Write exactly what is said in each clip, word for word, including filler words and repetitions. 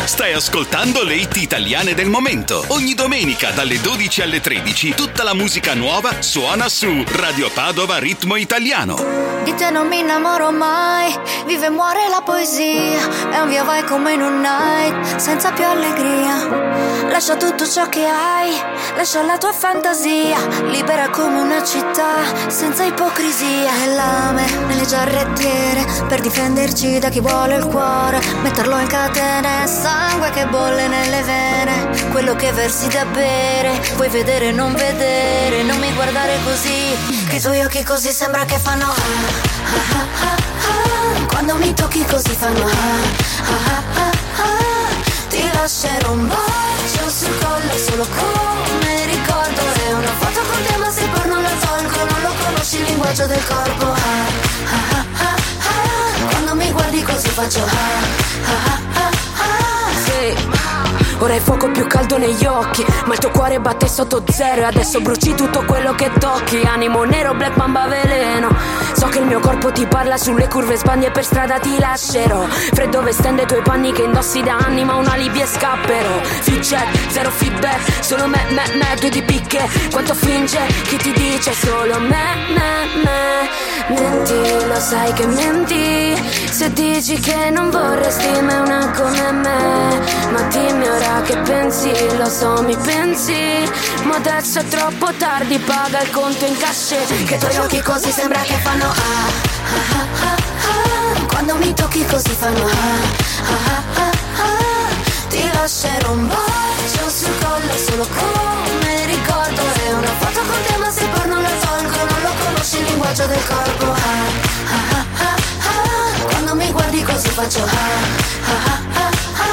Stai ascoltando le hit italiane del momento. Ogni domenica dalle dodici alle tredici tutta la musica nuova suona su Radio Padova Ritmo Italiano. Di te non mi innamoro mai, vive e muore la poesia, è un via vai come in un night, senza più allegria. Lascia tutto ciò che hai, lascia la tua fantasia, libera come una città, senza ipocrisia. E lame nelle giarrettiere, per difenderci da chi vuole il cuore, metterlo in catene, sangue che bolle nelle vene, quello che versi da bere, puoi vedere non vedere, non mi guardare così, che i tuoi occhi così sembra che fanno ah, ah, ah, ah, quando mi tocchi così fanno ah, ah, ah, ah, ti lascerò un bacio sul collo solo come ricordo, è una foto con te ma se poi non la tolgo, non lo conosci il linguaggio del corpo ah, ah, ah, ah, ah, quando mi guardi così faccio ah, ah, ah, ah, ah. Sì. Ora hai fuoco più caldo negli occhi, ma il tuo cuore batte sotto zero e adesso bruci tutto quello che tocchi. Animo nero, black mamba veleno. So che il mio corpo ti parla sulle curve sbaglie, per strada ti lascerò. Freddo vestendo i tuoi panni che indossi da anni, ma un alibi e scapperò. Feedback, zero feedback, solo me, me, me, due di picche. Quanto finge chi ti dice solo me, me, me. Menti, lo sai che menti, se dici che non vorresti mai una come me. Ma dimmi ora che pensi, lo so mi pensi, ma adesso è troppo tardi, paga il conto in cash. Che i tuoi occhi così sembra che fanno ah, ah, ah, ah, ah, quando mi tocchi così fanno ah, ah, ah, ah, ti lascerò un bacio sul collo solo come ricordo, è una foto con te ma se poi non la tolgo, non lo conosci il linguaggio del corpo ah, ah, ah, ah, ah, quando mi guardi così faccio ah, ah, ah, ah,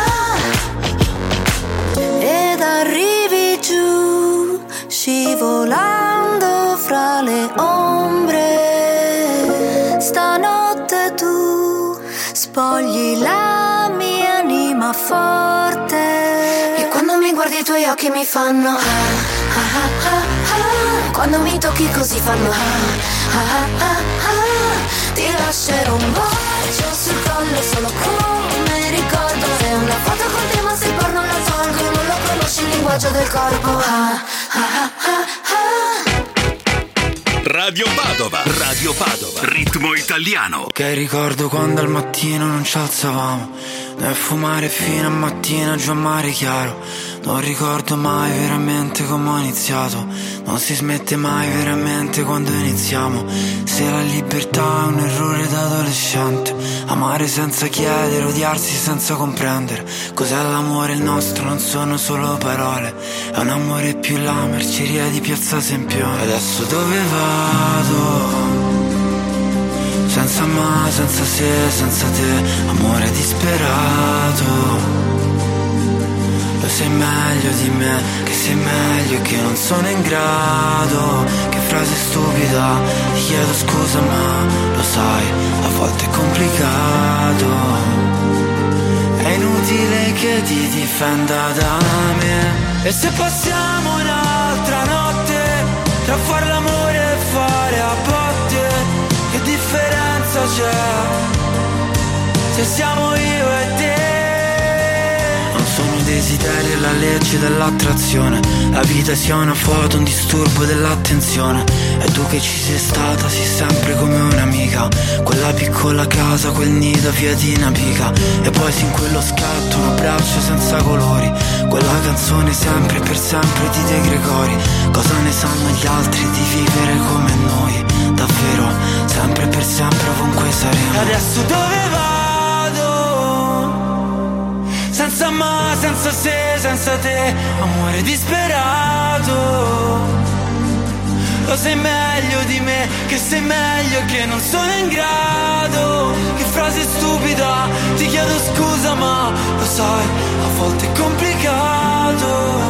ah. Ed arrivi giù, scivolando fra le ombre. Stanotte tu spogli la mia anima forte. E quando mi guardi i tuoi occhi mi fanno ah, ah, ah, ah, ah. Quando mi tocchi così fanno ah, ah, ah, ah. Ti lascerò un bacio sul collo solo come ricordo, è una foto con te ma se poi non la tolgo, non lo conosci il linguaggio del corpo ah, ah, ah, ah. Radio Padova, Radio Padova, Ritmo Italiano. Che ricordo quando al mattino non ci alzavamo, né fumare fino a mattina giù a mare chiaro. Non ricordo mai veramente come ho iniziato, non si smette mai veramente quando iniziamo. Se la libertà è un errore da adolescente, amare senza chiedere, odiarsi senza comprendere. Cos'è l'amore il nostro? Non sono solo parole, è un amore più la merceria di Piazza Sempione. Adesso dove vado? Senza ma, senza se, senza te, amore disperato. Lo sai meglio di me, che sei meglio e che non sono in grado. Che frase stupida, ti chiedo scusa ma lo sai, a volte è complicato. È inutile che ti difenda da me. E se passiamo un'altra notte, tra far l'amore e fare a botte, che differenza c'è se siamo io e te? Sono i desideri e la legge dell'attrazione. La vita sia una foto, un disturbo dell'attenzione. E tu che ci sei stata, sei sempre come un'amica. Quella piccola casa, quel nido, via di Napica. E poi sin quello scatto, un abbraccio senza colori. Quella canzone sempre e per sempre di De Gregori. Cosa ne sanno gli altri di vivere come noi? Davvero, sempre e per sempre ovunque saremo. Adesso dove vado? Senza ma, senza se, senza te, amore disperato. Lo sai meglio di me, che sei meglio, che non sono in grado. Che frase stupida, ti chiedo scusa ma lo sai, a volte è complicato.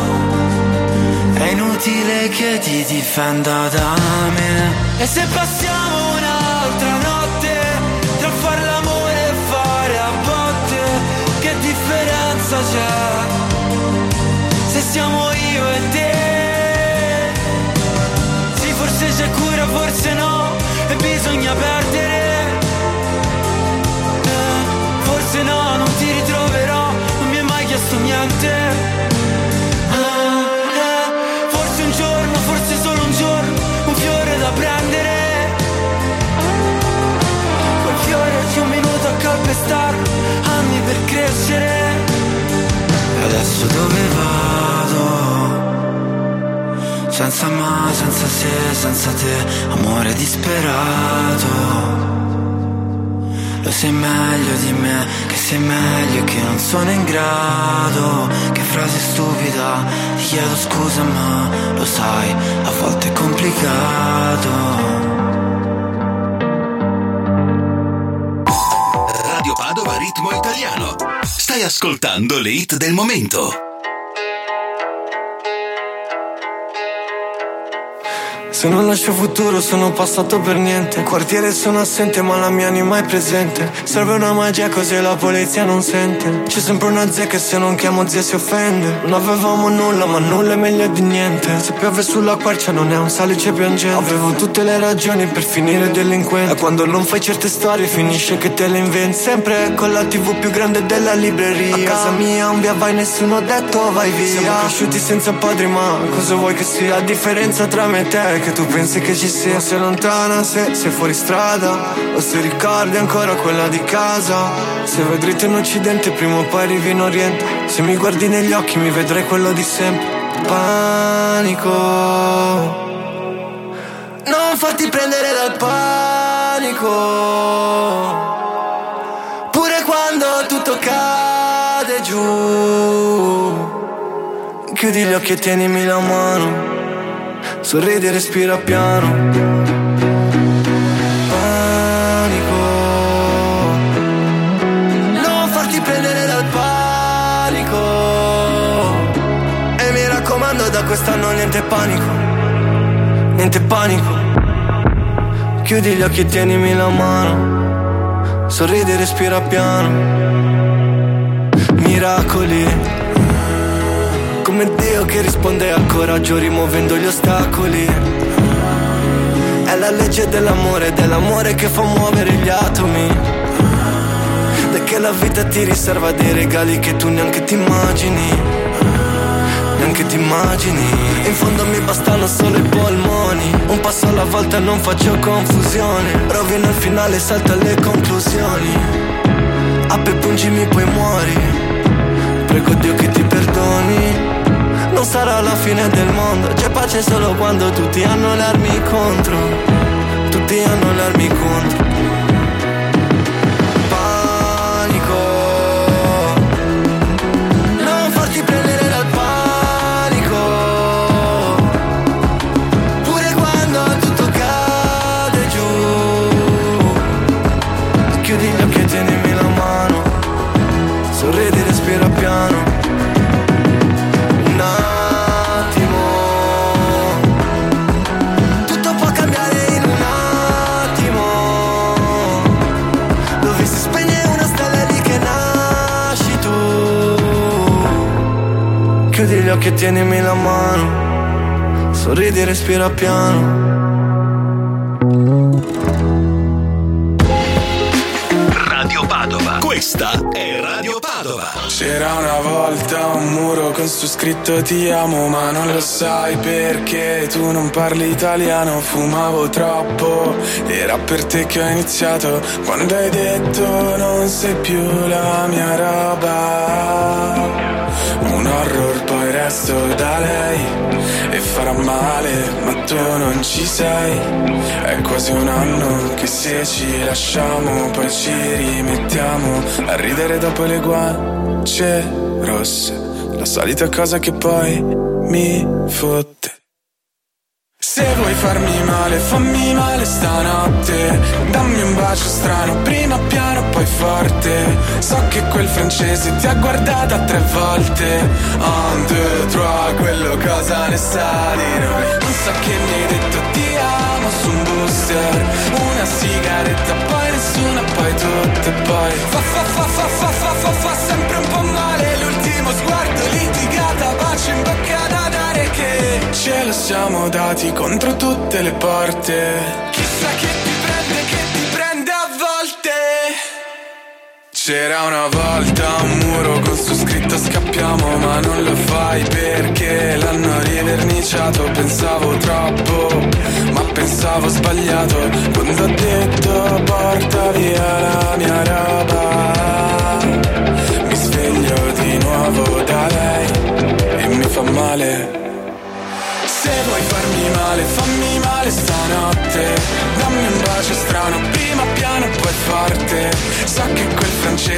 È inutile che ti difenda da me. E se passiamo un'altra notte, tra far l'amore e fare a botte, che differenza c'è se siamo io e te? Sì, forse c'è cura, forse no, e bisogna perdere eh, forse no, non ti ritroverò, non mi è mai chiesto essere. E adesso dove vado? Senza ma, senza se, senza te, amore disperato. Lo sai meglio di me, che sei meglio, che non sono in grado. Che frase stupida, ti chiedo scusa ma lo sai, a volte è complicato. Radio Padova Ritmo Italiano. Stai ascoltando le hit del momento. Se non lascio futuro sono passato per niente. Quartiere sono assente ma la mia anima è presente. Serve una magia così la polizia non sente. C'è sempre una zia che se non chiamo zia si offende. Non avevamo nulla ma nulla è meglio di niente. Se piove sulla quercia non è un salice piangente. Avevo tutte le ragioni per finire delinquente. E quando non fai certe storie finisce che te le inventi. Sempre con la tivù più grande della libreria. A casa mia un via vai nessuno ha detto vai via. Siamo cresciuti senza padri ma cosa vuoi che sia? La differenza tra me e te è che tu pensi che ci sia. Sei lontana se sei fuori strada, o se ricordi ancora quella di casa. Se vai dritto in occidente prima o poi arrivi in oriente. Se mi guardi negli occhi mi vedrai quello di sempre. Panico, non farti prendere dal panico. Pure quando tutto cade giù, chiudi gli occhi e tienimi la mano. Sorridi e respira piano. Panico, non farti prendere dal panico. E mi raccomando da quest'anno niente panico. Niente panico. Chiudi gli occhi e tienimi la mano. Sorridi e respira piano. Miracoli, come Dio che risponde al coraggio rimuovendo gli ostacoli. È la legge dell'amore, dell'amore che fa muovere gli atomi. Da che la vita ti riserva dei regali che tu neanche ti immagini. Neanche ti immagini. In fondo mi bastano solo i polmoni. Un passo alla volta non faccio confusione. Rovino il finale, salto alle conclusioni. Appe pungimi poi muori. Prego Dio che ti perdoni. Non sarà la fine del mondo. C'è pace solo quando tutti hanno le armi contro. Tutti hanno le armi contro. Panico, non farti prendere dal panico. Pure quando tutto cade giù, chiudi gli occhi e tienimi la mano. Sorridi, respira piano. Chiudi gli occhi e tienimi la mano. Sorridi e respira piano. Radio Padova. Questa è Radio Padova. C'era una volta un muro con su scritto ti amo, ma non lo sai perché tu non parli italiano. Fumavo troppo, era per te che ho iniziato. Quando hai detto non sei più la mia roba. Un horror poi resto da lei e farà male, ma tu non ci sei. È quasi un anno che se ci lasciamo poi ci rimettiamo a ridere dopo le guance rosse. La solita cosa che poi mi fotte. Se vuoi farmi male, fammi male stanotte. Dammi un bacio strano, prima piano poi forte. So che quel francese ti ha guardata tre volte. Un, due, tre, quello cosa ne sa di noi. Non so che mi hai detto ti amo su un booster. Una sigaretta, poi nessuna, poi tutto e poi Fa fa fa fa fa fa fa fa sempre un po' male. L'ultimo sguardo litigata, bacio in bocca da dare che ce lo siamo dati contro tutte le porte. Chissà che ti prende, che ti prende a volte. C'era una volta un muro con su scritto scappiamo, ma non lo fai perché l'hanno riverniciato. Pensavo troppo, ma pensavo sbagliato quando ho detto porta via la mia roba. Mi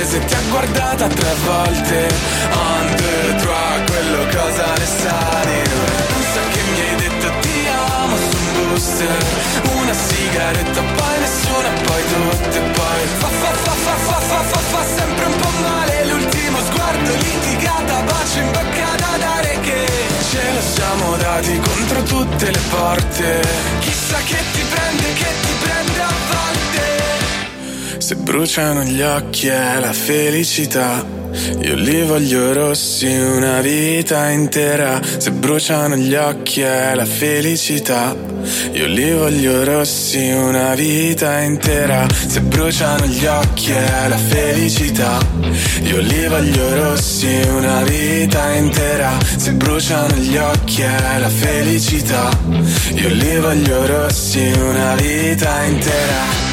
se ti ha guardata tre volte. On, due, tre, quello cosa ne sa di noi. Non so che mi hai detto ti amo su un booster, una sigaretta, poi nessuna, poi tutte, poi fa fa fa fa fa fa fa fa sempre un po' male. L'ultimo sguardo, litigata, bacio in bocca da dare, che ce lo siamo dati contro tutte le porte. Chissà che ti prende, che ti prende a volte. Se bruciano gli occhi è la felicità, io li voglio rossi una vita intera. Se bruciano gli occhi è la felicità, io li voglio rossi una vita intera. Se bruciano gli occhi è la felicità, io li voglio rossi una vita intera. Se bruciano gli occhi è la felicità, io li voglio rossi una vita intera.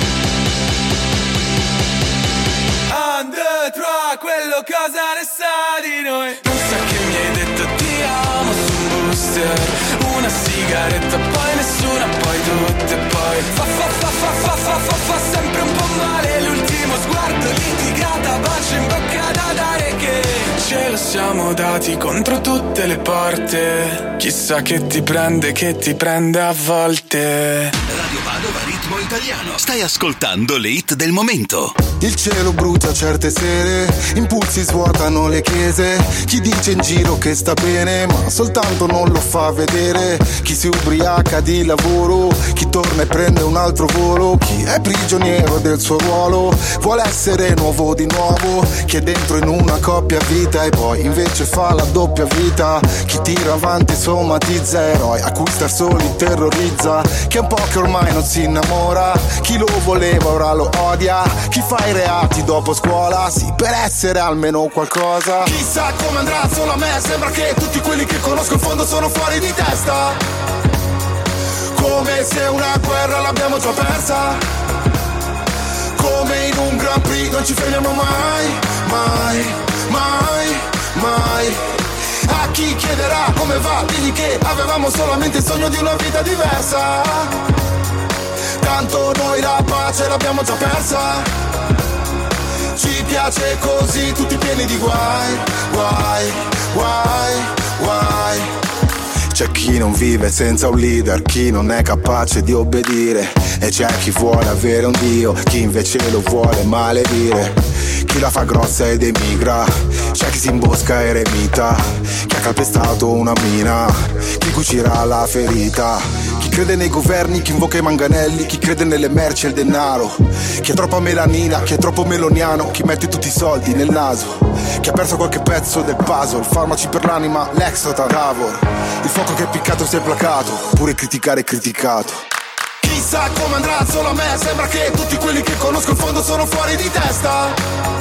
Quello cosa ne sa di noi. Non so che mi hai detto ti amo su un booster, una sigaretta, poi nessuna, poi tutte, poi fa fa fa fa fa fa fa fa sempre un po' male. L'ultimo sguardo, litigata, bacio in bocca da dare, che ce lo siamo dati contro tutte le porte. Chissà che ti prende, che ti prende a volte. Radio Padova Ritmo Italiano. Stai ascoltando le hit del momento. Il cielo brucia certe sere, impulsi svuotano le chiese. Chi dice in giro che sta bene, ma soltanto non lo fa vedere. Chi si ubriaca di lavoro, chi torna e prende un altro volo. Chi è prigioniero del suo ruolo, vuole essere nuovo di nuovo. Chi è dentro in una coppia vita e poi invece fa la doppia vita. Chi tira avanti somatizza eroi a cui star soli terrorizza. Chi è un po' che ormai non si innamora, chi lo voleva ora lo odia. Chi fa i reati dopo scuola, sì, per essere almeno qualcosa. Chissà come andrà solo a me, sembra che tutti quelli che conosco in fondo sono fuori di testa. Come se una guerra l'abbiamo già persa, come in un Grand Prix non ci fermiamo mai, mai, mai, mai. A chi chiederà come va, digli che avevamo solamente il sogno di una vita diversa. Tanto noi la pace l'abbiamo già persa, ci piace così, tutti pieni di guai, guai, guai, guai. C'è chi non vive senza un leader, chi non è capace di obbedire. E c'è chi vuole avere un dio, chi invece lo vuole maledire. Chi la fa grossa ed emigra, c'è chi si imbosca eremita. Chi ha calpestato una mina, chi cucirà la ferita. Chi crede nei governi, chi invoca i manganelli, chi crede nelle merci e il denaro. Chi ha troppa melanina, chi è troppo meloniano, chi mette tutti i soldi nel naso. Chi ha perso qualche pezzo del puzzle, farmaci per l'anima, l'exotan, Tavor. Il fuoco che è piccato si è placato, pure criticare è criticato. Chissà come andrà solo a me, sembra che tutti quelli che conosco in fondo sono fuori di testa.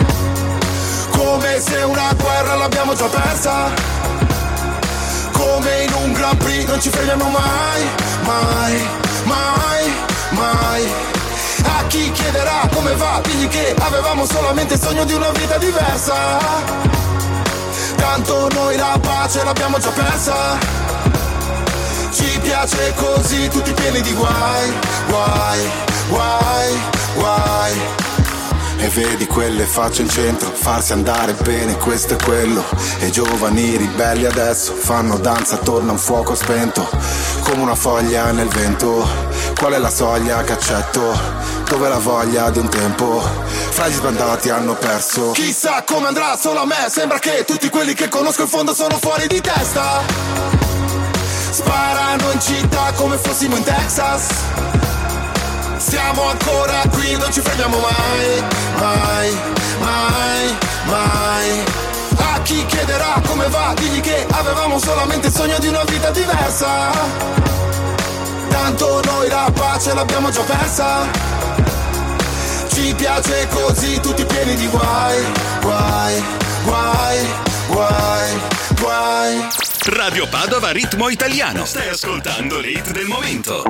Come se una guerra l'abbiamo già persa, come in un Grand Prix non ci fermiamo mai, mai, mai, mai. A chi chiederà come va, digli che avevamo solamente il sogno di una vita diversa. Tanto noi la pace l'abbiamo già persa, ci piace così, tutti pieni di guai, guai, guai, guai. E vedi quelle facce in centro, farsi andare bene, questo e quello. E i giovani ribelli adesso fanno danza attorno a un fuoco spento, come una foglia nel vento. Qual è la soglia che accetto? Dove la voglia di un tempo? Fra gli sbandati hanno perso. Chissà come andrà solo a me, sembra che tutti quelli che conosco in fondo sono fuori di testa. Sparano in città come fossimo in Texas. Siamo ancora qui, non ci fermiamo mai, mai, mai, mai. A chi chiederà come va, digli che avevamo solamente il sogno di una vita diversa. Tanto noi la pace l'abbiamo già persa, ci piace così, tutti pieni di guai, guai, guai, guai, guai. Radio Padova Ritmo Italiano. Stai ascoltando le hit del momento.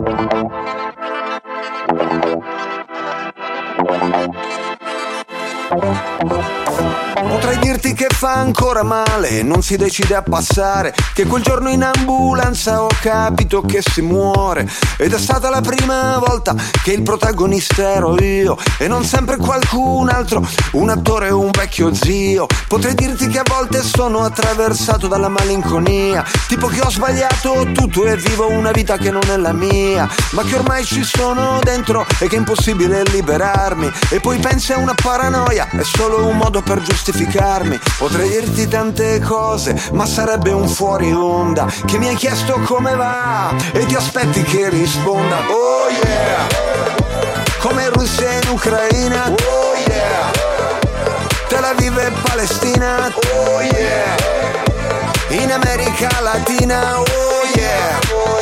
Potrei dirti che fa ancora male e non si decide a passare, che quel giorno in ambulanza ho capito che si muore. Ed è stata la prima volta che il protagonista ero io e non sempre qualcun altro, un attore o un vecchio zio. Potrei dirti che a volte sono attraversato dalla malinconia, tipo che ho sbagliato tutto e vivo una vita che non è la mia, ma che ormai ci sono dentro e che è impossibile liberarmi. E poi pensi a una paranoia, è solo un modo per giustificarmi. Potrei dirti tante cose, ma sarebbe un fuori onda, che mi hai chiesto come va e ti aspetti che risponda. Oh yeah, come Russia in Ucraina. Oh yeah, Tel Aviv e Palestina. Oh yeah, in America Latina. Oh yeah,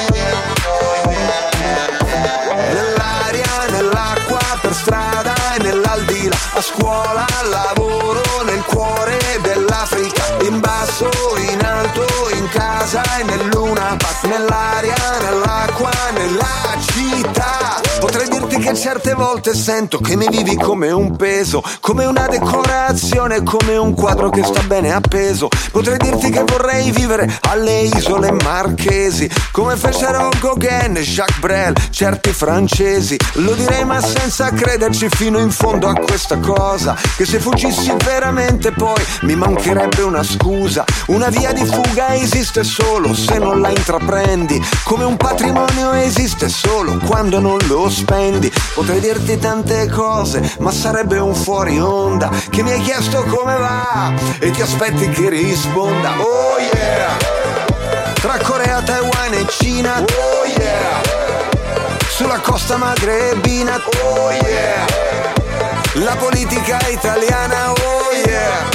nell'aria, nell'acqua, per strada e nell'aldilà, a scuola, al lavoro, nel cuore dell'Africa, in basso, in alto, in casa e nel Luna Park, nell'aria, nell'acqua, nella città. Potrei dirti che certe volte sento che mi vivi come un peso, come una decorazione, come un quadro che sta bene appeso. Potrei dirti che vorrei vivere alle isole marchesi, come fecero Gauguin e Jacques Brel, certi francesi. Lo direi ma senza crederci fino in fondo a questa cosa, che se fuggissi veramente poi mi mancherebbe una scusa. Una via di fuga esiste solo se non la intraprendi, come un patrimonio esiste solo quando non lo spendi. Potrei dirti tante cose, ma sarebbe un fuori onda, che mi hai chiesto come va e ti aspetti che risponda. Oh yeah, tra Corea, Taiwan e Cina. Oh yeah, sulla costa magrebina. Oh yeah, la politica italiana. Oh yeah,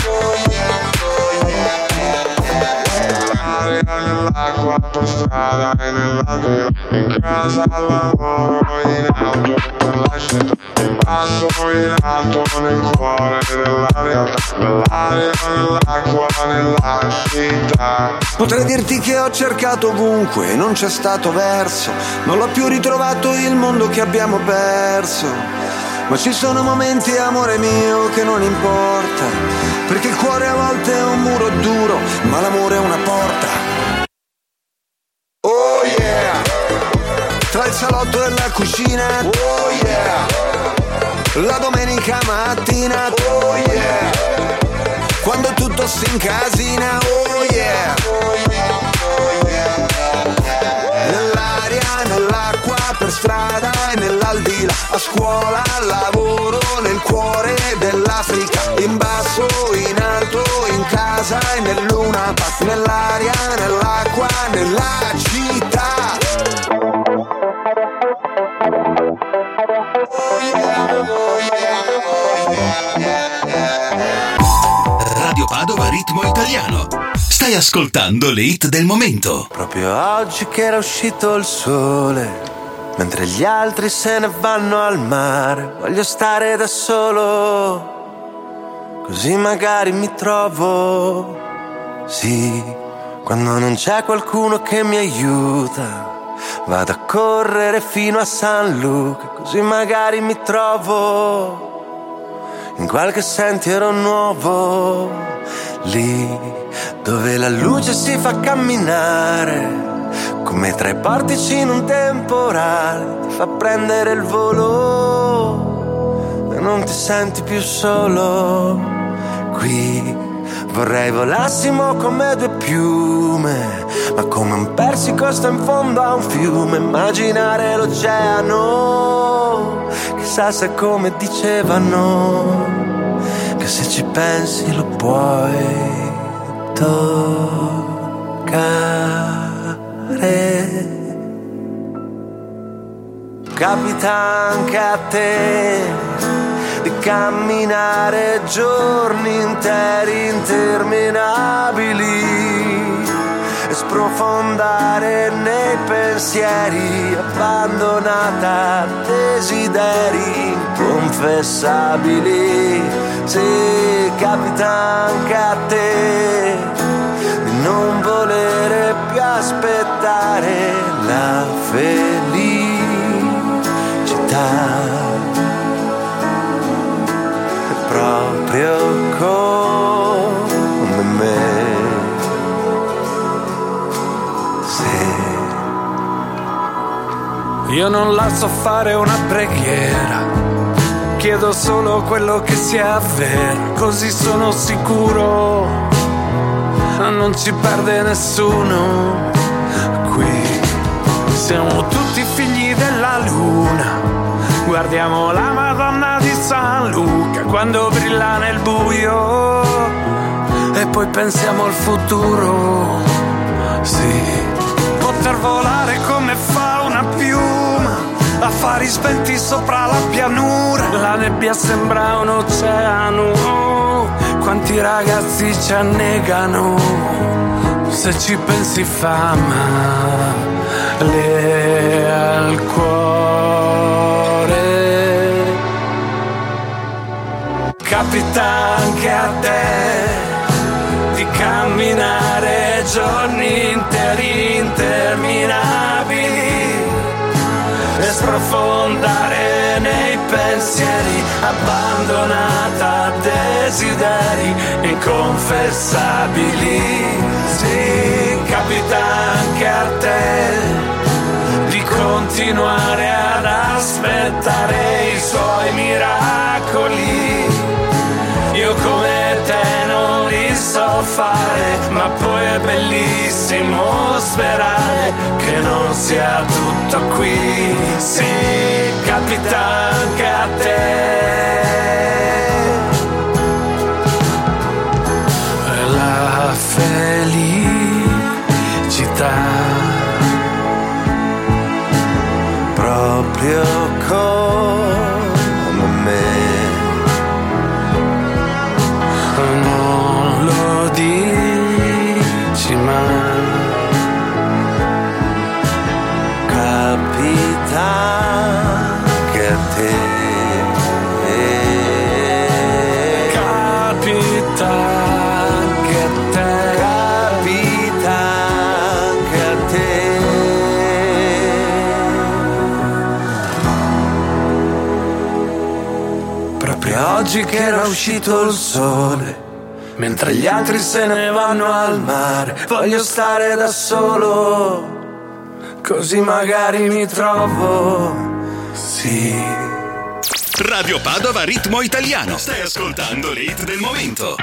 nell'acqua, per strada e nell'aldilà, in casa, al lavoro, in auto, nella città, in basso, in alto, nel cuore della realtà, nell'aria, nell'acqua, nella città. Potrei dirti che ho cercato ovunque e non c'è stato verso, non l'ho più ritrovato il mondo che abbiamo perso. Ma ci sono momenti, amore mio, che non importa, perché il cuore a volte è un muro duro, ma l'amore è una porta. Oh yeah, tra il salotto e la cucina. Oh yeah, la domenica mattina. Oh yeah, quando tutto si incasina. Oh yeah, nell'aria, nell'acqua, per strada e nell'aldilà, a scuola, al lavoro, nel cuore dell'Africa, in basso, in alto, in casa e nel Luna Park, nell'aria, nell'acqua, nella città. Radio Padova Ritmo Italiano. Stai ascoltando le hit del momento. Proprio oggi che era uscito il sole, mentre gli altri se ne vanno al mare, voglio stare da solo, così magari mi trovo. Sì, quando non c'è qualcuno che mi aiuta, vado a correre fino a San Luca, così magari mi trovo in qualche sentiero nuovo, lì dove la luce si fa camminare come tra i portici in un temporale, ti fa prendere il volo e non ti senti più solo. Qui vorrei volassimo come due piume, ma come un persico sto in fondo a un fiume, immaginare l'oceano, chissà se come dicevano, che se ci pensi lo puoi toccare. Capita anche a te di camminare giorni interi interminabili e sprofondare nei pensieri, abbandonata a desideri inconfessabili. Sì, capita anche a te di non volere più aspettare la felicità, è proprio come Io non la so fare una preghiera, chiedo solo quello che sia vero, così sono sicuro non ci perde nessuno qui. Siamo tutti figli della luna, guardiamo la Madonna di San Luca quando brilla nel buio e poi pensiamo al futuro. Sì, poter volare come fa una piuma, affari spenti sopra la pianura, la nebbia sembra un oceano, quanti ragazzi ci annegano, se ci pensi fa male al cuore. Capita anche a te di camminare giorni interi interminabili e sprofondare nei pensieri, abbandonata a desideri inconfessabili. Sì, capita anche a te di continuare ad aspettare i suoi miracoli. Io come te non li so fare, ma poi è bellissimo sperare che non sia tutto qui. Sì, capita anche a te. La felicità proprio come me. Non lo dici mai. Capita che a te. Capita che a te. Capita che a te. Proprio oggi che era uscito il sole, mentre gli altri se ne vanno al mare, voglio stare da solo, così magari mi trovo, sì. Radio Padova Ritmo Italiano. Stai ascoltando le hit del momento.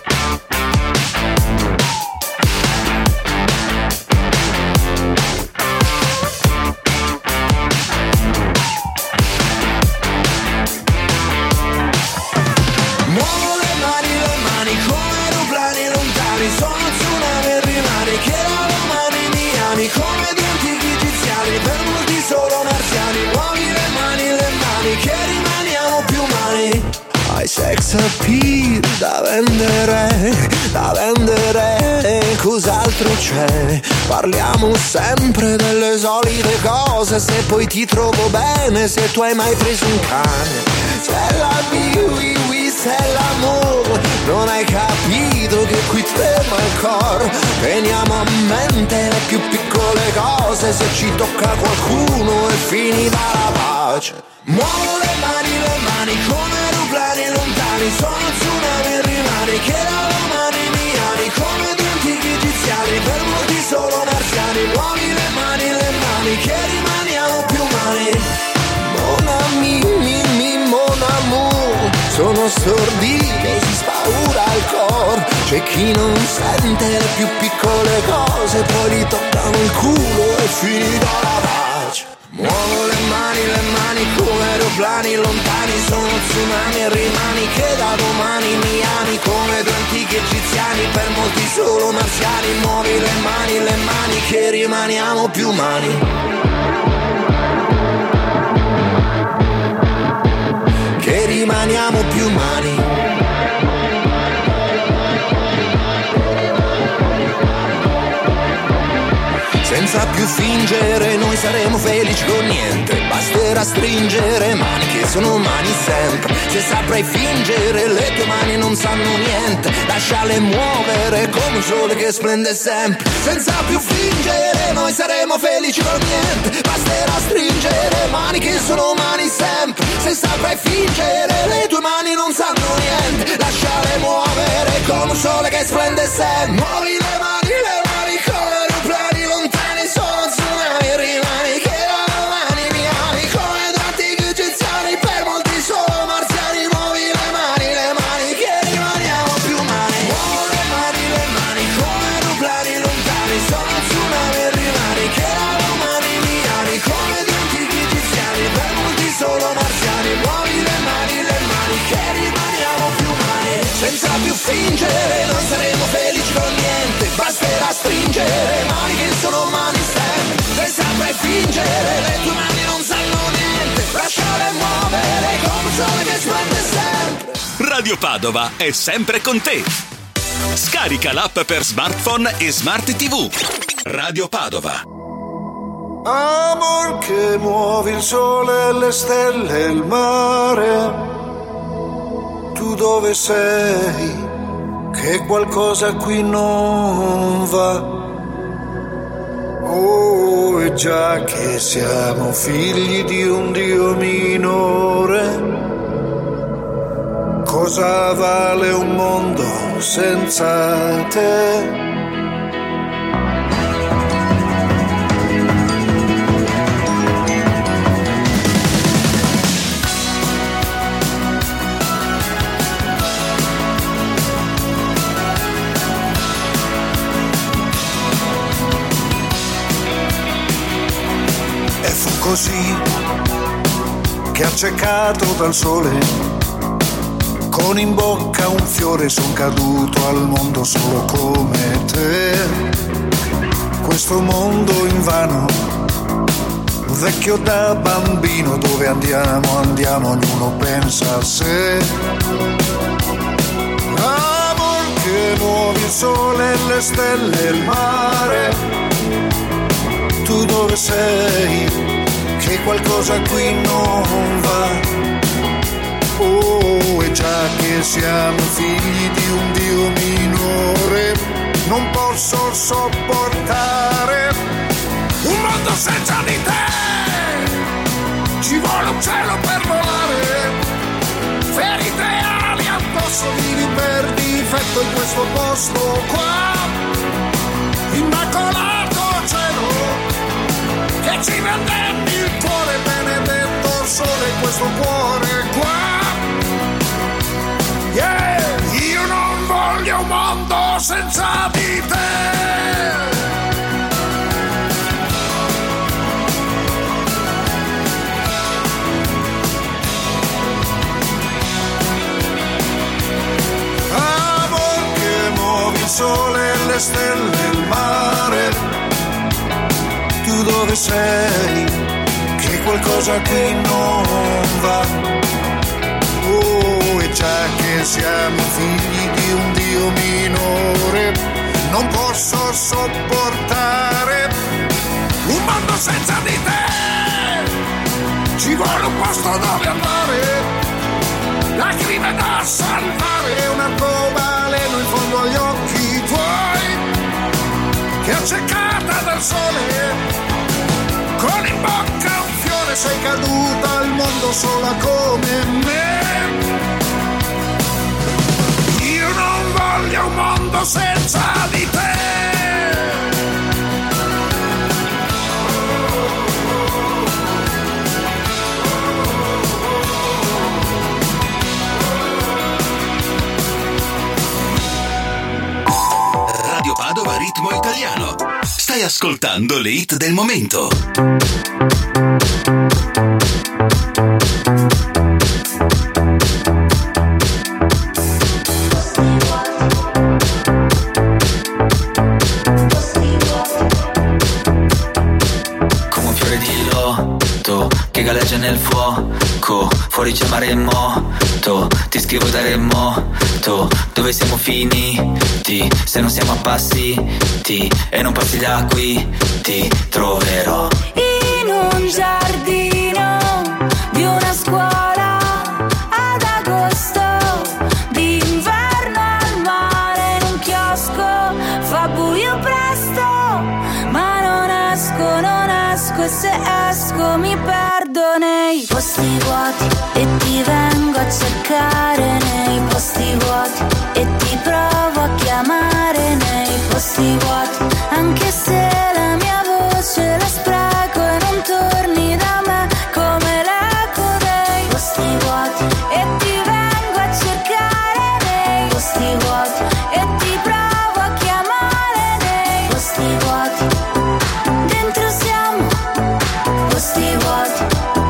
Sono tsunami e rimani che erano mani miami, come due antichi egiziani, per molti solo marziani. Muovi le mani, le mani, che rimaniamo più umani. Hai sex appeal da vendere, da vendere, cos'altro c'è? Parliamo sempre delle solite cose, se poi ti trovo bene, se tu hai mai preso un cane. Se la oui, oui, se l'amore, non hai capito che qui trema il cor. Teniamo a mente le più piccole cose, se ci tocca qualcuno è finita la pace. Muovo le mani, le mani, come aeroplani lontani, sono tsunami e rimani, che erano mani miami, come due antichi egiziani, per molti solo marziani. Muovi le mani, le mani, che rimaniamo più umani. Mon ami, mi, mi, mon amour, sono sordi che si spaura il cor. C'è chi non sente le più piccole cose, poi gli toccano il culo e finita la pace. Muovo le mani, le mani, come aeroplani lontani, sono tsunami e rimani, che da domani mi ami, come due antichi egiziani, per molti solo marziani. Muovi le mani, le mani, che rimaniamo più umani. Che rimaniamo più umani. Senza più fingere noi saremo felici con niente, basterà stringere mani che sono mani sempre. Se saprai fingere le tue mani non sanno niente, lasciale muovere come un sole che splende sempre. Senza più fingere noi saremo felici con niente, basterà stringere mani che sono mani sempre. Se saprai fingere le tue mani non sanno niente, lasciale muovere come un sole che splende sempre. Muovi le mani, le mani come aeroplani lontani, sono tsunami e rimani, che da domani mi Radio Padova è sempre con te. Scarica l'app per smartphone e smart tivù. Radio Padova. Amor che muovi il sole, le stelle e il mare, tu dove sei? Che qualcosa qui non va. Oh, e già che siamo figli di un Dio minore, cosa vale un mondo senza te? E fu così che accecato dal sole, con in bocca un fiore, son caduto al mondo solo come te. Questo mondo invano, vecchio da bambino, dove andiamo, andiamo, ognuno pensa a sé. Amor che muovi il sole, le stelle e il mare, tu dove sei? Che qualcosa qui non va. Oh, e già che siamo figli di un Dio minore, non posso sopportare un mondo senza di te. Ci vuole un cielo per volare, ferite ali addosso, vivi per difetto in questo posto qua. Immacolato cielo, che ci vendendi il cuore, benedetto il sole in questo cuore qua. Yeah, io non voglio un mondo senza di te. Amor che muovi il sole, le stelle e il mare, tu dove sei? Che qualcosa qui non va. Oh, e già che siamo figli di un Dio minore, non posso sopportare un mondo senza di te. Ci vuole un posto dove andare, lacrime da salvare, un arcobaleno in fondo agli occhi tuoi, che accecata dal sole, con in bocca un fiore, sei caduta al mondo sola come me. Io non voglio un mondo senza di te. Radio Padova Ritmo Italiano. Stai ascoltando le hit del momento. Galleggia nel fuoco, fuori c'è mare moto, ti scrivo da remoto, dove siamo finiti, se non siamo appassiti, e non passi da qui, ti troverò in un giardino di una scuola ad agosto, d'inverno al mare, in un chiosco, fa buio presto, ma non esco, non esco, e se esco mi perdo nei posti vuoti e ti vengo a cercare, nei posti vuoti e ti provo a chiamare, nei posti vuoti, anche se la mia voce la spreco e non torni da me come l'eco dei posti vuoti, e ti vengo a cercare nei posti vuoti e ti provo a chiamare, nei posti vuoti, dentro siamo posti vuoti.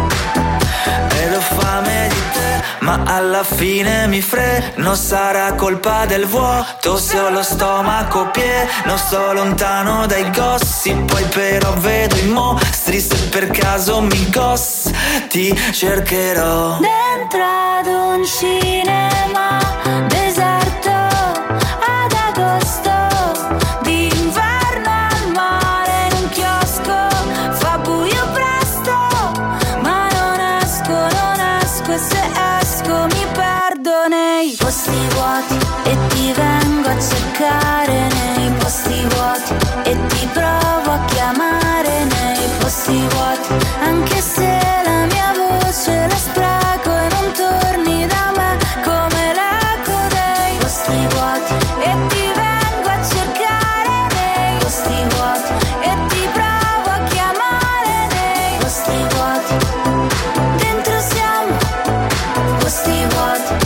Ma alla fine mi freno, sarà colpa del vuoto se ho lo stomaco pieno, sto lontano dai gossip, poi però vedo i mostri, se per caso mi ghost ti cercherò. Dentro dentro ad un cinema deserto ad agosto, d'inverno al mare in un chiosco, fa buio presto, ma non esco, non esco e se esco mi perdo nei posti vuoti e ti vengo a cercare nei posti vuoti e ti provo a chiamare nei posti vuoti, anche se la mia voce la spreco e non torni da me come l'eco dei posti vuoti e ti vengo a cercare nei posti vuoti e ti provo a chiamare nei posti vuoti, dentro siamo posti vuoti.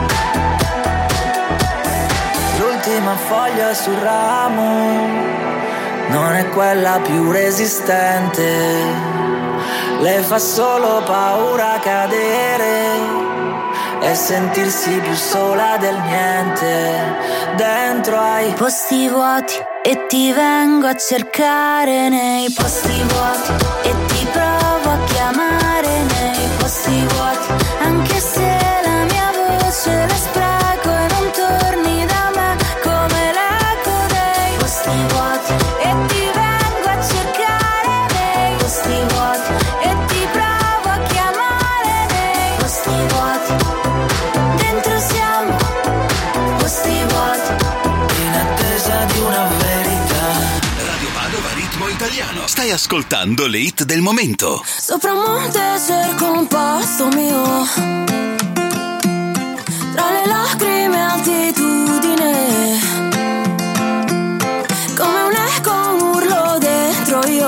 L'ultima foglia sul ramo non è quella più resistente, le fa solo paura cadere e sentirsi più sola del niente. Dentro ai posti vuoti e ti vengo a cercare nei posti vuoti e ti provo a chiamare nei posti vuoti, anche se la mia voce la spreco e non torni da me come l'eco dei posti vuoti e ti vengo a cercare nei posti vuoti e ti provo a chiamare nei posti vuoti, dentro siamo posti vuoti. in attesa di una verità. Radio Padova Ritmo Italiano. Stai ascoltando le hit del momento. Sopra un monte cerco un posto mio, tra le lacrime altitudine, come un eco, un urlo dentro io,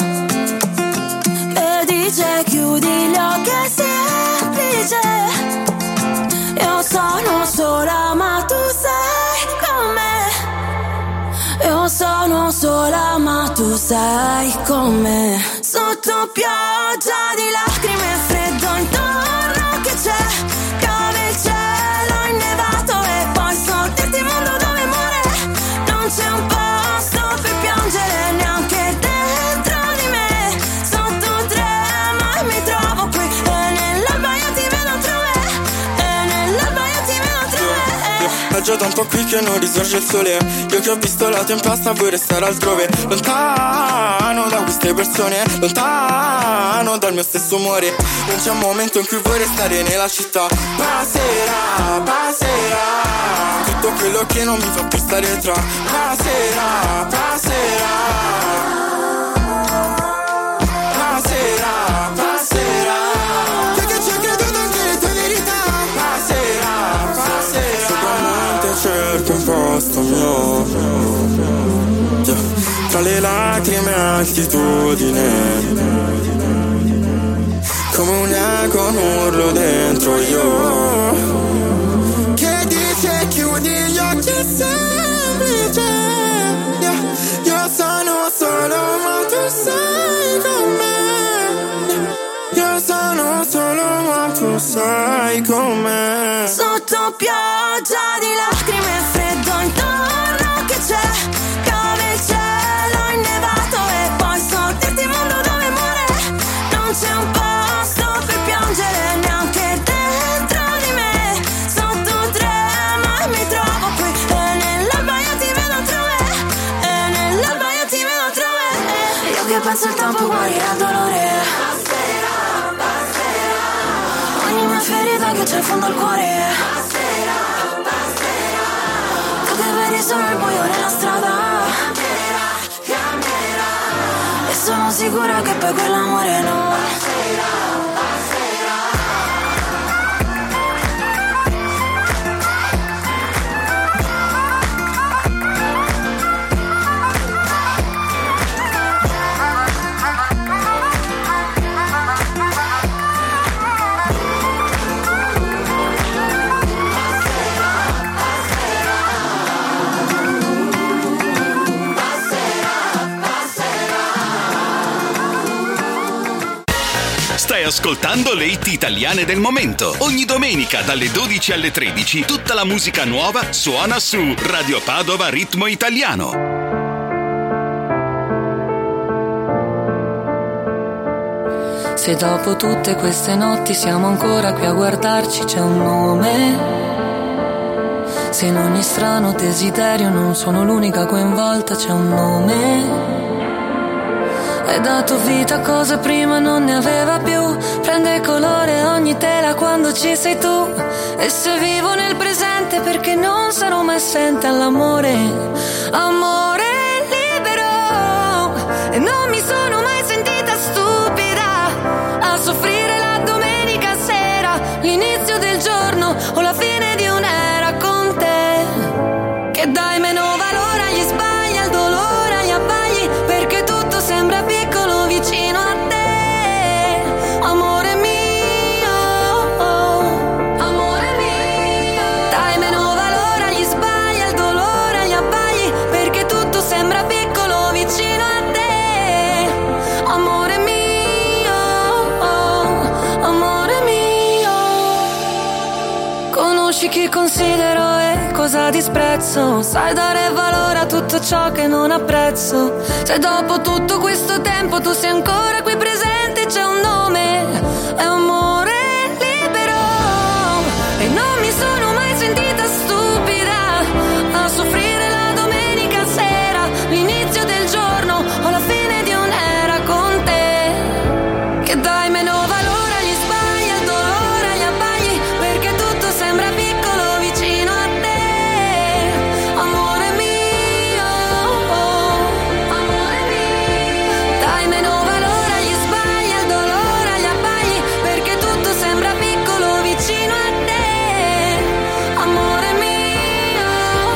che dice chiudi gli occhi, è semplice. Io sono sola ma tu sei con me, io sono sola ma tu sei con me. Sotto pioggia di lacrime e freddo intorno che c'è, piove il cielo innevato e poi sortirti il mondo dove muore. Non c'è un posto per piangere neanche dentro di me. Sotto trema e mi trovo qui e nell'alba io ti vedo altrove, e nell'alba io ti vedo altrove. È già da un po' qui che non risorge il sole, io che ho visto la tempesta vuoi restare altrove, lontano da queste persone, lontano dal mio stesso umore. Non c'è un momento in cui vuoi restare nella città. Passerà, passerà tutto quello che non mi fa più stare tra. Passerà, passerà, passerà, passerà. Perché ci ho creduto anche le tue verità. Passerà, passerà. Sopra un monte cerco un posto mio, yeah. Tra le lacrime e altitudine, come un eco, un urlo dentro io, che dice chiudi gli occhi, è semplice, yeah. Io sono solo ma tu sei con me, io sono solo ma tu sei con me. Sotto pioggia di lacrime e freddo intorno che c'è, piove il cielo innevato e poi sortirti il mondo dove muore. Non c'è un posto per piangere neanche dentro di me. Sotto trema e mi trovo qui e nell'alba io ti vedo altrove, e nell'alba io ti vedo altrove. Io che penso il tempo guarirà il dolore, passerà, passerà. Ogni mia ferita che c'è in fondo al cuore, passerà, passerà. Tu che vedi solo il buio nella strada, cambierà, cambierà. E sono sicura che poi quell'amore no, passerà, passerà. Stai ascoltando le hit italiane del momento. Ogni domenica dalle dodici alle tredici tutta la musica nuova suona su Radio Padova Ritmo Italiano. Se dopo tutte queste notti siamo ancora qui a guardarci, c'è un nome. Se in ogni strano desiderio non sono l'unica coinvolta, c'è un nome. Hai dato vita a cosa prima non ne aveva più. Prende colore ogni tela quando ci sei tu. E se vivo nel presente perché non sarò mai assente all'amore. Amore libero. E non mi sono mai sentita stupida a soffrire la domenica sera, l'inizio del giorno o la fine di un'era con te. Che dai meno valore agli sbagli, al dolore, agli abbagli, perché tutto sembra piccolo vicino a te. Amore mio, amore mio. Dai meno valore agli sbagli, al dolore, agli abbagli, perché tutto sembra piccolo vicino a te. Amore mio, amore mio. Conosci chi considero e cosa disprezzo. Sai dare valore a tutto ciò che non apprezzo. Se dopo tutto questo tempo tu sei ancora qui presente, c'è un nome, è amore libero. E non mi sono mai sentita stupida a soffrire la domenica sera, l'inizio del giorno o la fine di un'era con te. Che dai meno valore agli sbagli, al dolore, agli abbagli, perché tutto sembra piccolo vicino a te. Amore mio, amore mio. Dai meno valore agli sbagli, al dolore, agli abbagli, perché tutto sembra piccolo vicino a te. Amore mio,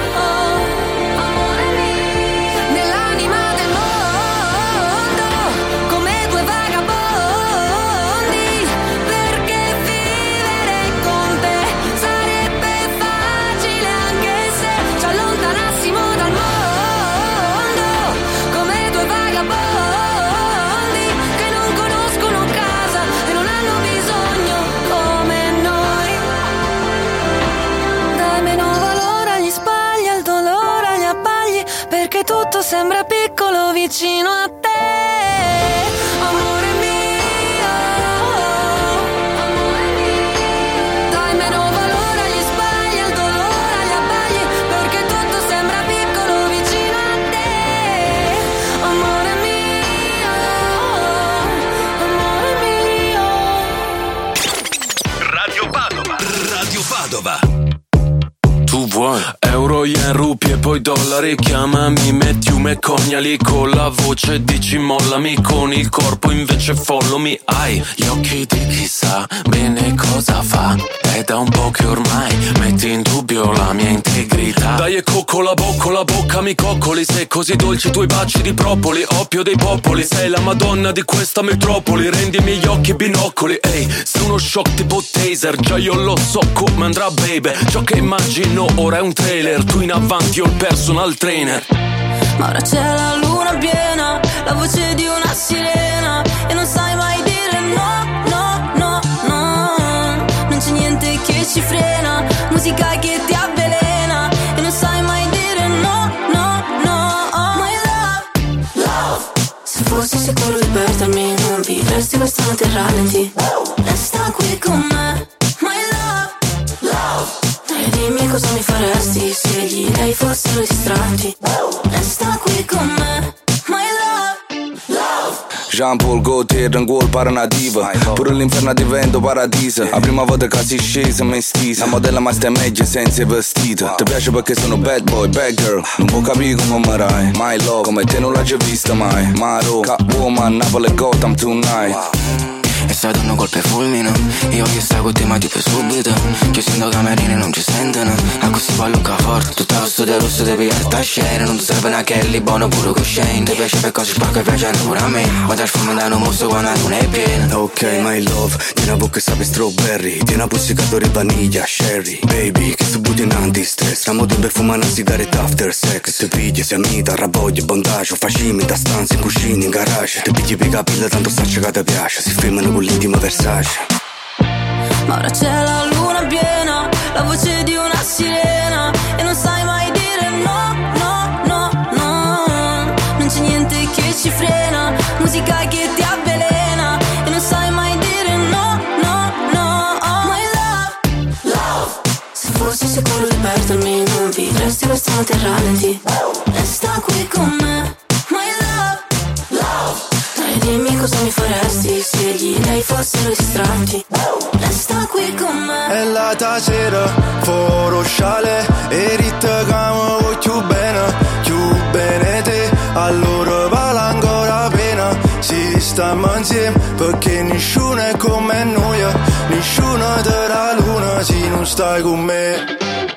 amore mio. Nell'anima del mondo, come due vagabondi, perché vivere con te sarebbe facile anche se ci allontanassimo dal mondo, come due vagabondi che non conoscono casa e non hanno bisogno come noi. Dai meno valore agli sbagli, al dolore, agli abbagli, perché tutto sembra piccolo vicino a te. Amore mio, amore mio. Dai meno valore agli sbagli, al dolore, agli abbagli, perché tutto sembra piccolo vicino a te. Amore mio, amore mio. Radio Padova. Radio Padova. Tu vuoi euro, yen, rupie e poi dollari. Chiamami, metti un me cognali. Con la voce dici mollami, con il corpo invece follomi. Hai gli occhi di chissà bene cosa fa. È da un po' che ormai metti in dubbio la mia integrità. Dai e coccola, boccola, bocca mi coccoli. Sei così dolci i tuoi baci di propoli, oppio dei popoli. Sei la madonna di questa metropoli, rendimi gli occhi binocoli. Ehi, sei uno shock tipo taser, già io lo so come andrà baby. Ciò che immagino ora è un trailer, tu in avanti ho il personal trainer. Ma ora c'è la luna piena, la voce di una sirena, e non sai mai dire no, no, no, no. Non c'è niente che ci frena, musica che ti avvelena, e non sai mai dire no, no, no. My love, love. Se fossi sicuro di perdermi, non vivresti questa notte a rallenti. Resta qui con me, my love, love. E dimmi cosa mi faresti se gli dei fossero distratti. Resta qui con me, my love, love. Jean-Paul Gaultier in gol paranativa. Pure l'inferno divento paradiso. La prima volta che si scesa mi stisa. La modella ma stai meglio senza vestito. Ti piace perché sono bad boy, bad girl. Non può capire come mi rai. My love, come te non l'ho già vista mai. Maro, Catwoman, Napoli, Gotham tonight. E se danno colpe fulmino, io che stai con te ma tipo subito. Che sento camerine non ci sentono, a così poi lunga forte. Tutta rosso de rosso de pigliare sta scena. Non ti serve una Kelly, buono pure con Shane. Ti piace per cose sporche, piacciono pure a me. Quando il fumo da un mostro quando non è pieno. Ok, my love, di una bocca sape strawberry. Di una pussicatore vaniglia, sherry. Baby, che su butti in anti-stress. Ramo di perfuma una sigaretta after sex. Ti pigli, si annita, rabbogli, bondage. Facimi da stanza, in cucina, in garage. Ti pigli per capire tanto saccia che ti piace. Si fermano con l'intimo Versace. Ma ora c'è la luna piena, la voce di una sirena, e non sai mai dire no, no, no, no. Non c'è niente che ci frena, musica che ti avvelena, e non sai mai rallenti. Resta qui con me, my love, love. Dai dimmi cosa mi faresti se gli dei fossero distratti. Resta qui con me. E la sera fuori sciale e ritta che mi voglio bene, più bene te, allora vale ancora pena. Si stiamo insieme perché nessuno è come noi, nessuno te la luna se non stai con me.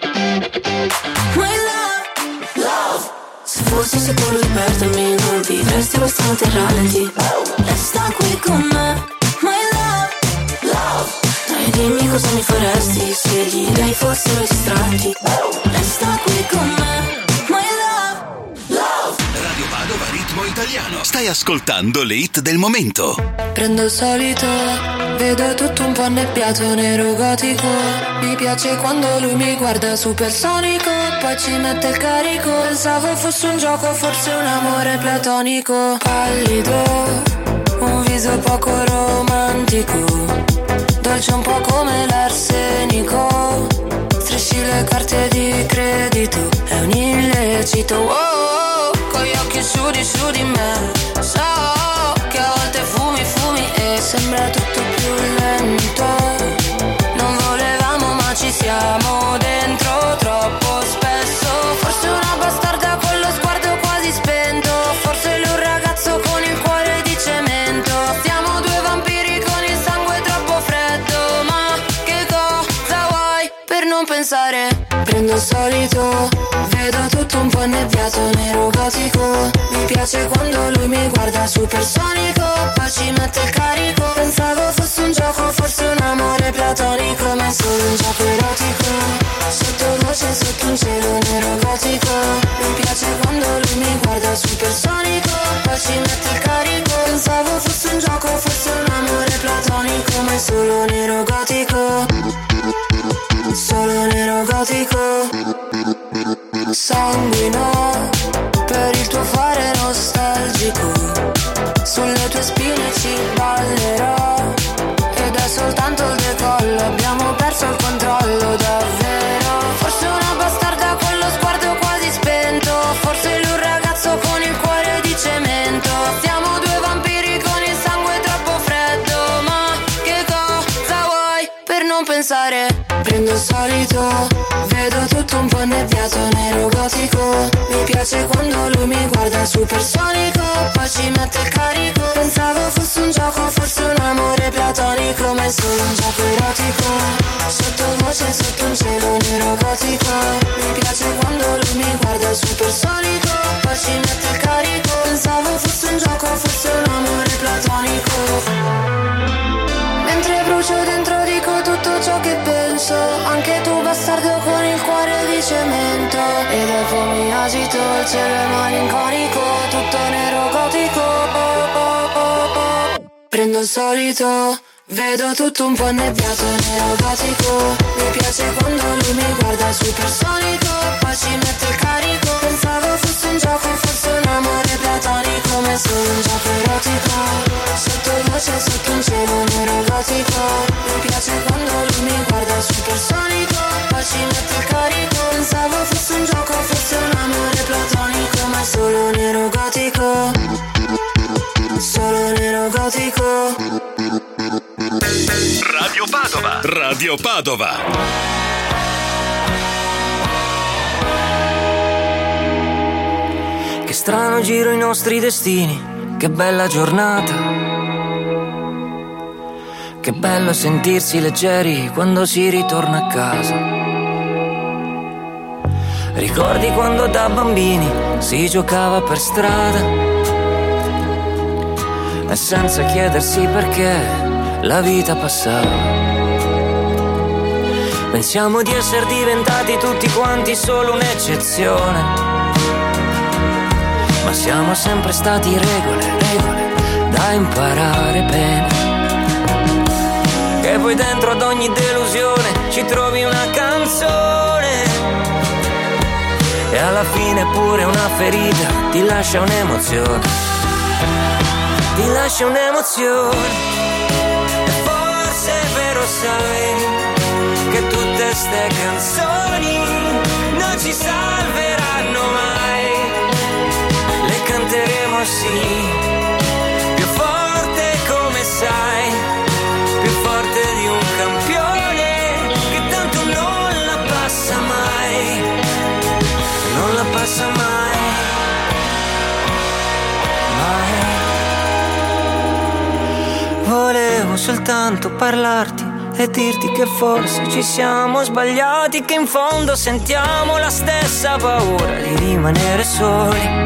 My love, love. Se fossi sicuro di perdermi non vivresti questa notte rallenti. Resta qui con me, my love, love. Dai dimmi cosa mi faresti se gli dei fossero distratti. Resta qui con me, my love, love. Radio Padova Ritmo Italiano. Stai ascoltando le hit del momento. Prendo il solito, vedo tutto un po' annebbiato, nero gotico. Mi piace quando lui mi guarda supersonico, poi ci mette il carico. Pensavo fosse un gioco, forse un amore platonico. Pallido, un viso poco romantico, dolce un po' come l'arsenico. Strisci le carte di credito, è un illecito. Oh, oh, oh, con gli occhi su di su di me. So che a volte fumi, fumi e sembra tutto più lento. Non volevamo ma ci siamo dentro troppo spesso. Forse una bastarda con lo sguardo quasi spento, forse lui un ragazzo con il cuore di cemento. Siamo due vampiri con il sangue troppo freddo, ma che cosa vuoi per non pensare? Prendo il solito, vedo tutto un po' annebbiato, nero gotico. Mi piace quando lui mi guarda supersonico, poi ci mette il carico. Pensavo fosse un gioco, forse un amore platonico, ma è solo un gioco erotico. Sottovoce sotto un cielo nero gotico. Mi piace quando lui mi guarda supersonico, poi ci mette il carico. Pensavo fosse un gioco, forse un amore platonico, ma è solo nero gotico. Solo nero gotico. Sanguino per il tuo fare nostalgico, sulle tue spine ci ballerò ed è soltanto il decollo, abbiamo perso il controllo davvero. Forse una bastarda con lo sguardo quasi spento, forse lui un ragazzo con il cuore di cemento. Siamo due vampiri con il sangue troppo freddo, ma che cosa vuoi per non pensare? Prendo il solito, vedo tutto un po' annebbiato, nero gotico. Mi piace quando lui mi guarda supersonico, poi ci mette il carico. Pensavo fosse un gioco, forse un amore platonico, ma è solo un gioco erotico. Sottovoce sotto un cielo nero gotico. Mi piace quando lui mi guarda supersonico, poi ci mette il carico. Pensavo fosse un gioco, forse un amore platonico. Mentre brucio dentro dico tutto ciò che penso, anche tu bastardo con il cuore di cemento. E dopo mi agito, il cielo è malinconico, tutto nero gotico. Oh, oh, oh, oh. Prendo il solito, vedo tutto un po' annebbiato, nero gotico. Mi piace quando lui mi guarda supersonico, poi ci mette il carico. Pensavo fosse un gioco, forse un amore platonico, ma è solo un gioco erotico. Sottovoce sotto un cielo nero gotico. Mi piace quando lui mi guarda supersonico, poi ci mette il carico. Pensavo fosse un gioco, forse un amore platonico, ma è solo nero gotico. Solo nero gotico. Radio Padova. Radio Padova. Che strano giro i nostri destini, che bella giornata. Che bello sentirsi leggeri quando si ritorna a casa. Ricordi quando da bambini si giocava per strada e senza chiedersi perché la vita passava. Pensiamo di essere diventati tutti quanti solo un'eccezione, ma siamo sempre stati regole, regole da imparare bene. Che poi dentro ad ogni delusione ci trovi una canzone e alla fine pure una ferita ti lascia un'emozione. Ti lascia un'emozione. E forse è vero, sai, che tutte ste canzoni non ci salveranno mai. Le canteremo sì, più forte come sai, più forte di un campione che tanto non la passa mai, non la passa mai, mai. Volevo soltanto parlarti e dirti che forse ci siamo sbagliati, che in fondo sentiamo la stessa paura di rimanere soli.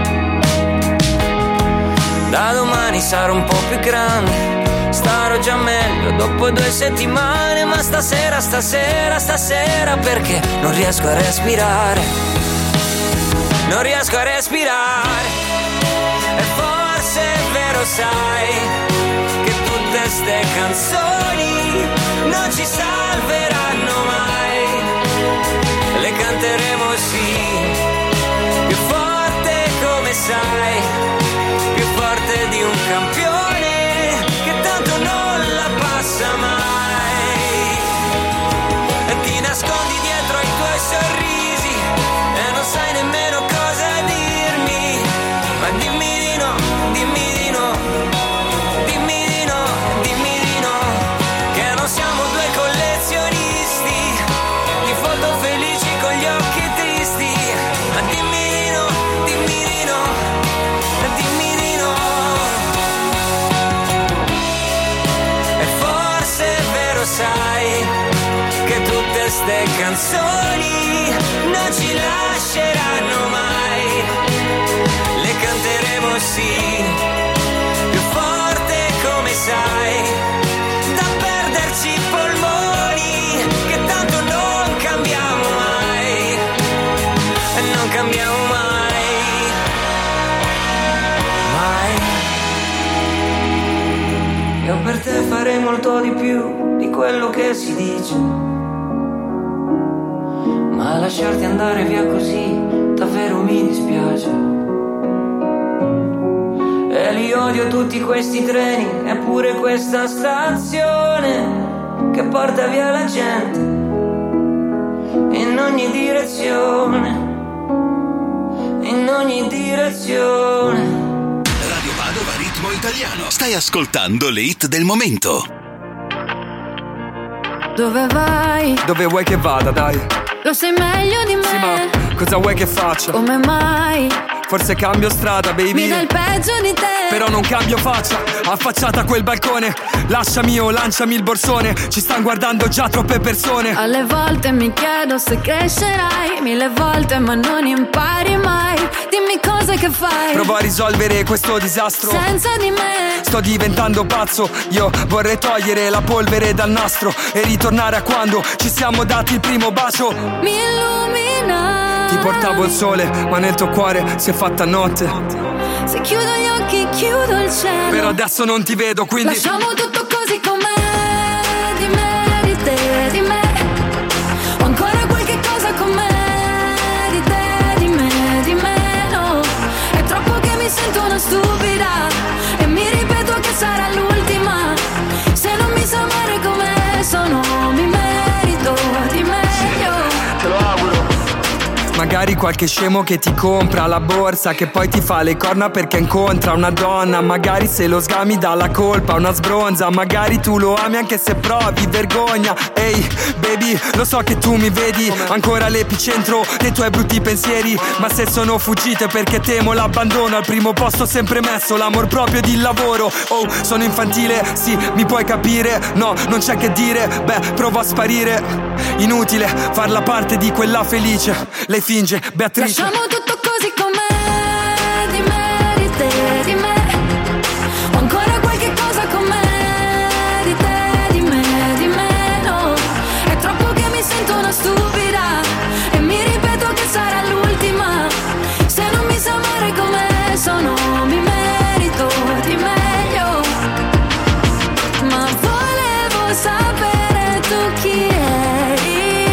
Da domani sarò un po' più grande, starò già meglio dopo due settimane, ma stasera, stasera, stasera perché non riesco a respirare, non riesco a respirare. E forse è vero, sai, che tutte ste canzoni non ci salveranno mai. Le canteremo sì, più forte come sai, più forte di un campione che tanto non la passa mai. E ti nascondi dietro ai tuoi sorrisi e non sai nemmeno cosa dirmi, ma dimmi di no, dimmi di no, dimmi di no, dimmi di no, che non siamo due collezionisti di foto felici con gli occhi tristi, ma dimmi di no, dimmi di no, dimmi di no. E forse è vero, sai, che tutte ste canzoni non ci lasceranno mai. Le canteremo sì, più forte come sai, da perderci i polmoni, che tanto non cambiamo mai, non cambiamo mai, mai. Io per te farei molto di più di quello che si dice, ma lasciarti andare via così davvero mi dispiace. E li odio tutti questi treni, eppure questa stazione che porta via la gente in ogni direzione, in ogni direzione. Radio Padova Ritmo Italiano. Stai ascoltando le hit del momento. Dove vai? Dove vuoi che vada, dai? Lo sai meglio di me. Sì, ma cosa vuoi che faccia? Come mai? Forse cambio strada, baby. Mi dai il peggio di te. Però non cambio faccia, affacciata a quel balcone. Lasciami o lanciami il borsone, ci stanno guardando già troppe persone. Alle volte mi chiedo se crescerai, mille volte ma non impari mai. Dimmi cosa che fai. Provo a risolvere questo disastro senza di me. Sto diventando pazzo, io vorrei togliere la polvere dal nastro e ritornare a quando ci siamo dati il primo bacio. Mi illumina. Ti portavo il sole, ma nel tuo cuore si è fatta notte. Se chiudo gli occhi chiudo il cielo. Però adesso non ti vedo, quindi lasciamo tutto così com'è. Di me, di te, di me. Ho ancora qualche cosa con me. Di te, di me, di me, no. È troppo che mi sento una stupida e mi ripeto che sarà l'ultima. Se non mi sa amare come sono, mi merito di meglio. Te lo auguro. Magari qualche scemo che ti compra la borsa, che poi ti fa le corna perché incontra una donna. Magari se lo sgami dà la colpa a una sbronza. Magari tu lo ami anche se provi vergogna. Ehi baby, lo so che tu mi vedi ancora l'epicentro dei tuoi brutti pensieri, ma se sono fuggite perché temo l'abbandono. Al primo posto ho sempre messo l'amor proprio ed il lavoro. Oh, sono infantile, sì, mi puoi capire. No, non c'è che dire, beh, provo a sparire. Inutile farla parte di quella felice. Lei finge, Beatrice. Lasciamo tutto così com'è. Di me, di te, di me. Ho ancora qualche cosa con me. Di te, di me, di me, no. È troppo che mi sento una stupida e mi ripeto che sarà l'ultima. Se non mi sa amare come sono, mi merito di meglio. Ma volevo sapere tu chi eri.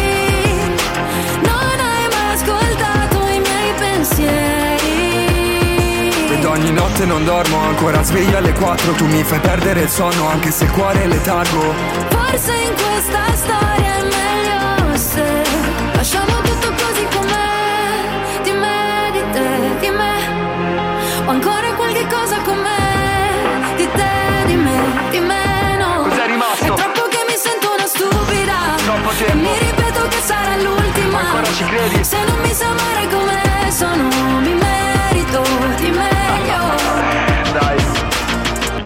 Vedo ogni notte non dormo, ancora sveglio alle quattro. Tu mi fai perdere il sonno anche se il cuore è letargo. Forse in questa storia è meglio se lasciamo tutto così com'è. qualche cosa con me, di te, di me, di meno. Cos'è rimasto? È troppo che mi sento una stupida. Troppo E tempo. mi ripeto che sarà l'ultima. Ma ancora ci credi? Se non mi sa amare come sono